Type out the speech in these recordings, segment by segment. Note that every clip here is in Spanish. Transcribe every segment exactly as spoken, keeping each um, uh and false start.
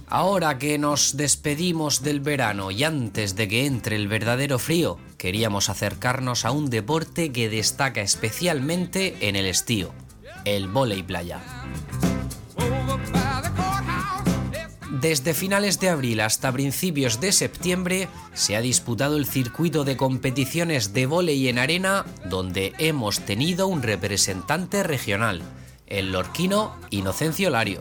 Ahora que nos despedimos del verano y antes de que entre el verdadero frío, queríamos acercarnos a un deporte que destaca especialmente en el estío, el vóley playa. Desde finales de abril hasta principios de septiembre se ha disputado el circuito de competiciones de vóley en arena, donde hemos tenido un representante regional, el lorquino Inocencio Lario.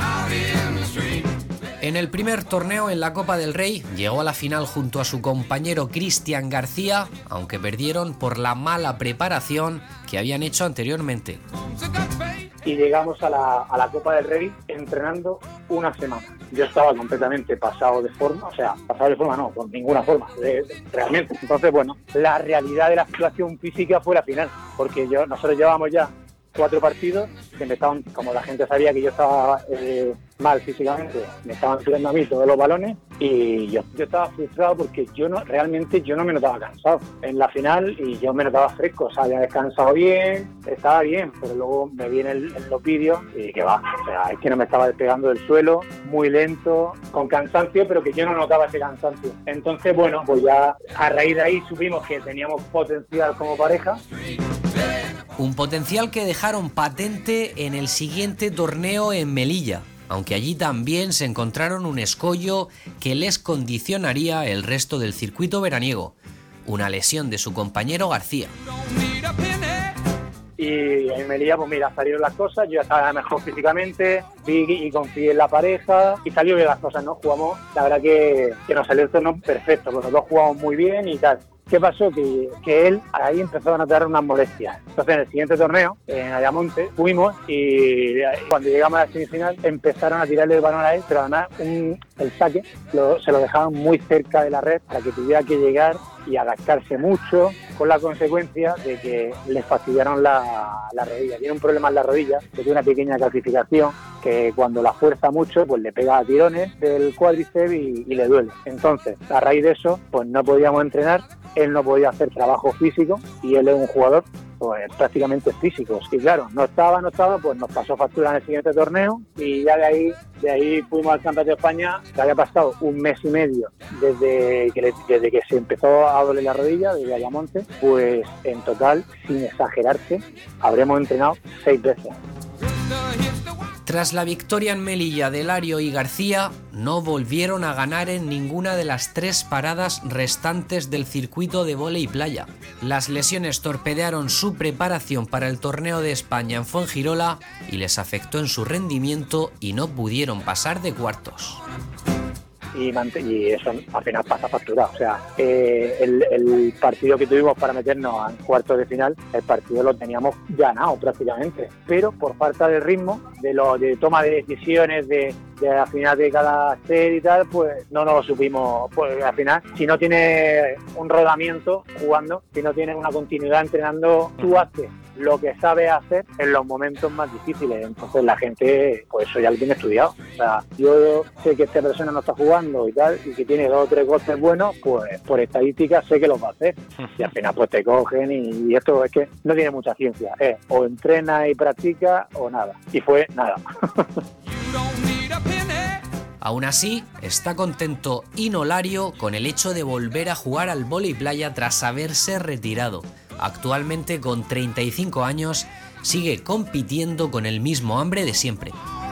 En el primer torneo en la Copa del Rey llegó a la final junto a su compañero Cristian García, aunque perdieron por la mala preparación que habían hecho anteriormente. Y llegamos a la, a la Copa del Rey entrenando una semana. Yo estaba completamente pasado de forma, o sea, pasado de forma no, con ninguna forma, de, de, realmente. Entonces, bueno, la realidad de la situación física fue la final, porque yo nosotros llevábamos ya cuatro partidos que me estaban, como la gente sabía que yo estaba eh, mal físicamente, me estaban tirando a mí todos los balones y yo, yo estaba frustrado porque yo no realmente yo no me notaba cansado en la final y yo me notaba fresco, o sea, había descansado bien, estaba bien, pero luego me vi en, el, en los vídeos y que va, o sea, es que no me estaba despegando del suelo, muy lento, con cansancio, pero que yo no notaba ese cansancio. Entonces, bueno, pues ya a raíz de ahí supimos que teníamos potencial como pareja. Un potencial que dejaron patente en el siguiente torneo en Melilla, aunque allí también se encontraron un escollo que les condicionaría el resto del circuito veraniego, una lesión de su compañero García. Y en Melilla, pues mira, salieron las cosas, yo ya estaba mejor físicamente, vi y confié en la pareja y salió bien las cosas, ¿no? Jugamos, la verdad que, que nos salió el torneo perfecto, los dos jugamos muy bien y tal. ¿Qué pasó? Que, que él ahí empezó a notar unas molestias. Entonces en el siguiente torneo, en Ayamonte, fuimos y cuando llegamos a la semifinal empezaron a tirarle el balón a él, pero además un, el saque lo, se lo dejaban muy cerca de la red para que tuviera que llegar y adaptarse mucho, con la consecuencia de que les fastidiaron la, la rodilla. Tiene un problema en la rodilla, que tiene una pequeña calcificación, que cuando la fuerza mucho, pues le pega a tirones del cuádriceps y, y le duele. Entonces, a raíz de eso, pues no podíamos entrenar, él no podía hacer trabajo físico y él es un jugador pues prácticamente físicos. Y claro, no estaba, no estaba, pues nos pasó factura en el siguiente torneo y ya de ahí, de ahí fuimos al Campeonato de España, que había pasado un mes y medio desde que, le, desde que se empezó a doler la rodilla, desde Ayamonte, pues en total, sin exagerarse, habremos entrenado seis veces. Tras la victoria en Melilla de Lario y García, no volvieron a ganar en ninguna de las tres paradas restantes del circuito de vóley playa. Las lesiones torpedearon su preparación para el Torneo de España en Fuengirola y les afectó en su rendimiento y no pudieron pasar de cuartos. Y, y eso al final pasa factura. O sea, eh, el, el partido que tuvimos para meternos en cuartos de final, el partido lo teníamos ganado prácticamente, pero por falta de ritmo, de, lo, de toma de decisiones, de, de la final de cada serie y tal, pues no nos lo supimos. Pues al final, si no tienes un rodamiento jugando, si no tienes una continuidad entrenando, tú haces lo que sabes hacer en los momentos más difíciles. Entonces la gente, pues eso ya lo tiene estudiado. O sea, yo sé que esta persona no está jugando y tal, y que tiene dos o tres golpes buenos, pues por estadística sé que los va a hacer. Y al final pues te cogen y, y esto es que no tiene mucha ciencia. Es o entrena y practica o nada. Y fue nada. Aún así, está contento Ino Lario con el hecho de volver a jugar al vóley playa tras haberse retirado. Actualmente, con treinta y cinco años, sigue compitiendo con el mismo hambre de siempre.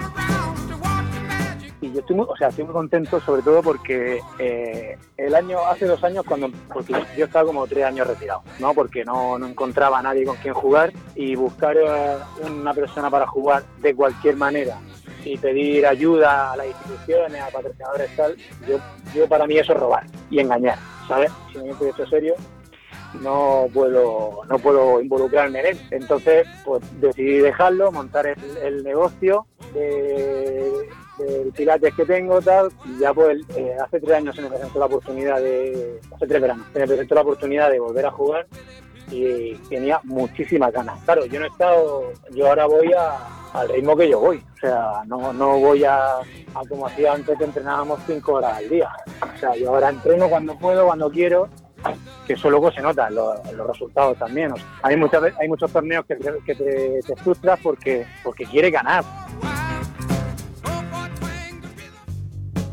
Y yo estoy muy, o sea, estoy muy contento, sobre todo porque eh, el año, hace dos años, cuando porque yo estaba como tres años retirado, ¿no? Porque no, no encontraba a nadie con quien jugar y buscar uh, una persona para jugar de cualquier manera y pedir ayuda a las instituciones, a patrocinadores y tal, yo, yo para mí eso es robar y engañar, ¿sabes? Si no hay un proyecto serio, no puedo no puedo involucrarme en él. Entonces, pues decidí dejarlo, montar el, el negocio de, del pilates que tengo, tal, y ya pues eh, hace tres años se me presentó la oportunidad de, hace tres veranos, se me presentó la oportunidad de volver a jugar y tenía muchísimas ganas. Claro, yo no he estado, yo ahora voy a, al ritmo que yo voy, o sea, no, no voy a, a como hacía antes que entrenábamos cinco horas al día. O sea, yo ahora entreno cuando puedo, cuando quiero, que eso luego se nota en los, en los resultados también. O sea, hay muchas hay muchos torneos que, que te, te frustras porque, porque quieres ganar.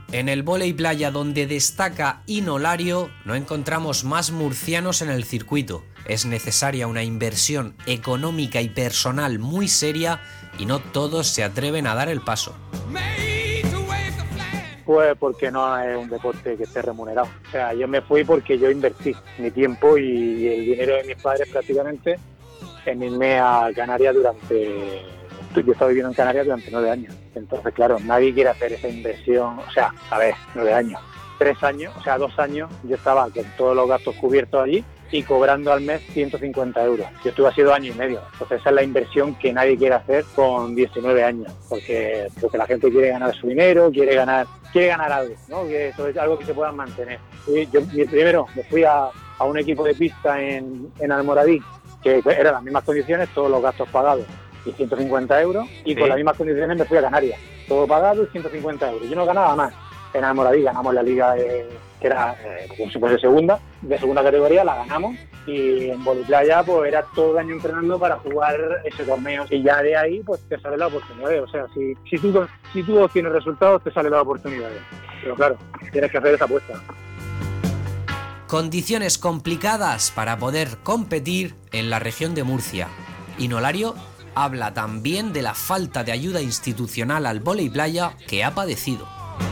En el vóley playa, donde destaca Hino Lario, no encontramos más murcianos en el circuito. Es necesaria una inversión económica y personal muy seria y no todos se atreven a dar el paso. Pues porque no es un deporte que esté remunerado. O sea, yo me fui porque yo invertí mi tiempo y el dinero de mis padres prácticamente en irme a Canarias durante... Yo he estado viviendo en Canarias durante nueve años. Entonces, claro, nadie quiere hacer esa inversión. O sea, a ver, nueve años. Tres años, o sea, dos años, yo estaba con todos los gastos cubiertos allí y cobrando al mes ciento cincuenta euros. Yo estuve así dos años y medio. Entonces, esa es la inversión que nadie quiere hacer con diecinueve años. Porque, porque la gente quiere ganar su dinero, quiere ganar quiere ganar algo, ¿no? Que eso es algo que se puedan mantener. Y yo primero me fui a, a un equipo de pista en, en Almoradí, que eran las mismas condiciones, todos los gastos pagados y ciento cincuenta euros, y sí. Con las mismas condiciones me fui a Canarias, todo pagado y ciento cincuenta euros. Yo no ganaba más. En Almoradí ganamos la liga de, que era eh, como si fuese segunda, de segunda categoría, la ganamos, y en vóley playa pues era todo el año entrenando para jugar ese torneo, y ya de ahí pues te sale la oportunidad. O sea, si, si, tú, si tú tienes resultados te sale la oportunidad, pero claro, tienes que hacer esa apuesta. Condiciones complicadas para poder competir en la región de Murcia. Hino Lario habla también de la falta de ayuda institucional al vóley playa que ha padecido.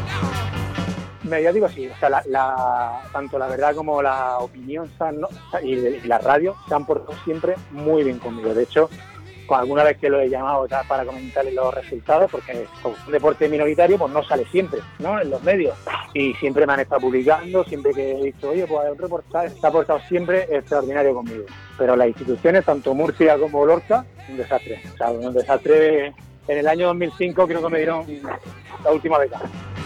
Ya digo así, o sea, la, la, tanto la verdad como la opinión ¿no? y, y la radio se han portado siempre muy bien conmigo. De hecho, alguna vez que lo he llamado para comentarles los resultados, porque como un deporte minoritario pues no sale siempre, ¿no? En los medios, y siempre me han estado publicando, siempre que he dicho, oye, pues un reportaje, se ha portado siempre extraordinario conmigo. Pero las instituciones, tanto Murcia como Lorca, un desastre. O sea, un desastre. En el año dos mil cinco creo que me dieron la última beca.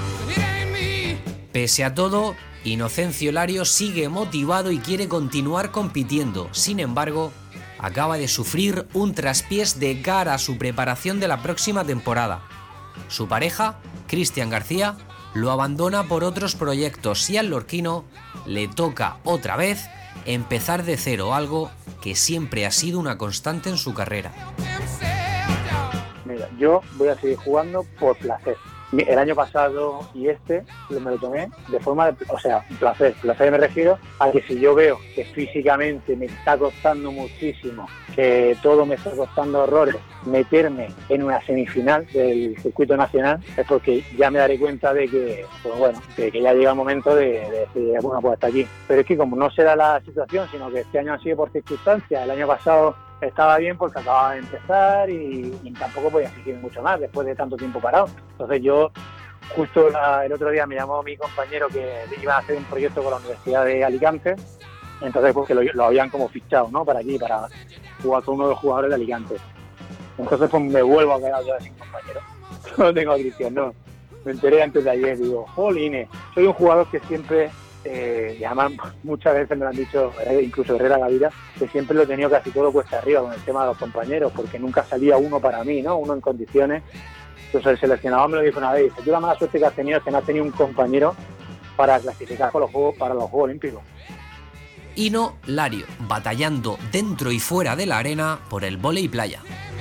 Pese a todo, Inocencio Lario sigue motivado y quiere continuar compitiendo. Sin embargo, acaba de sufrir un traspiés de cara a su preparación de la próxima temporada. Su pareja, Cristian García, lo abandona por otros proyectos y al lorquino le toca otra vez empezar de cero, algo que siempre ha sido una constante en su carrera. Mira, yo voy a seguir jugando por placer. El año pasado y este me lo tomé de forma de, o sea, placer. Placer me refiero a que si yo veo que físicamente me está costando muchísimo, que todo me está costando horrores, meterme en una semifinal del circuito nacional, es porque ya me daré cuenta de que, pues bueno, que, que ya llega el momento de, de decir, bueno, pues hasta aquí. Pero es que como no será la situación, sino que este año ha sido por circunstancias, el año pasado estaba bien porque acababa de empezar y, y tampoco podía seguir mucho más después de tanto tiempo parado. Entonces yo, justo la, el otro día me llamó mi compañero que iba a hacer un proyecto con la Universidad de Alicante, entonces pues que lo, lo habían como fichado, ¿no? Para aquí, para jugar con uno de los jugadores de Alicante. Entonces pues me vuelvo a quedar yo sin compañero. No tengo a Cristian, no. Me enteré antes de ayer, digo, jolines, soy un jugador que siempre... Eh, y además muchas veces me lo han dicho, incluso Herrera Gavira, que siempre lo he tenido casi todo cuesta arriba con el tema de los compañeros, porque nunca salía uno para mí, ¿no? Uno en condiciones. Entonces el seleccionador me lo dijo una vez, dice, tú la mala suerte que has tenido es que no has tenido un compañero para clasificar con los juegos, para los Juegos Olímpicos. Hino Lario, batallando dentro y fuera de la arena por el vóley playa.